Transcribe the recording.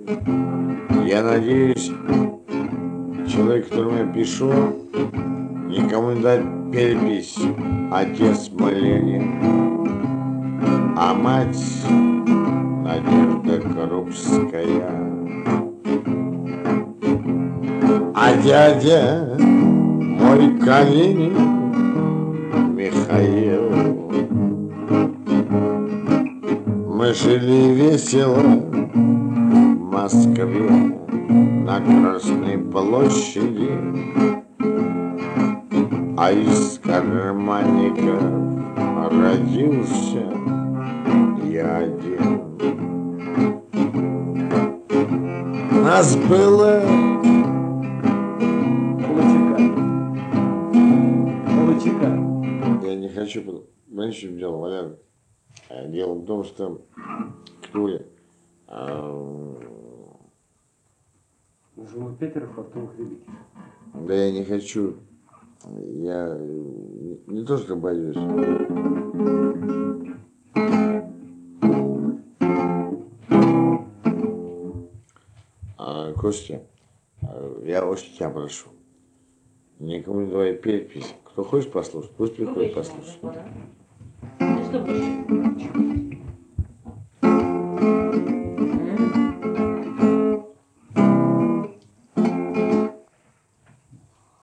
Я надеюсь, человек, которому я пишу, никому не дать перепись. Отец мой Ленин, а мать Надежда Крупская. А дядя мой Калинин Михаил. Мы жили весело в Москве на Красной площади, а из карманников родился я один. Нас было Получика. Я не хочу, понимаешь, в чем дело, Валяр? Дело в том, что Ктуля, Живут пятеро фартовых ребятишек. да я не хочу, я не то что боюсь. Костя, я очень тебя прошу, никому не давай перепись. Кто хочет послушать, пусть приходит послушать. Что больше?